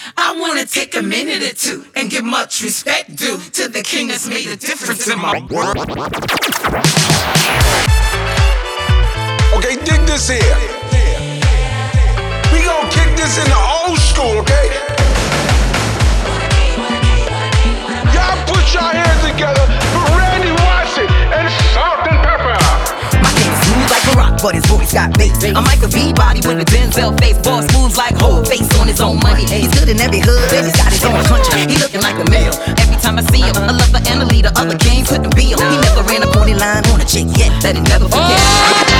I wanna take a minute or two and give much respect due to the king that's made a difference in my world. Okay, dig this here. We gon' kick this in the old school, okay? Y'all put your hands together for Randy Watson and Salt-N-Pepa. My king smooth like a rock, but his voice got bass. I'm like a V-body with a Denzel face. Boss moves like whole face on his own money. He's good in every hood, and he's got his own country. He looking like a male. Every time I see him, a lover and a leader. Other kings couldn't be him. He never ran a 40 line on a chick yet that he never forget.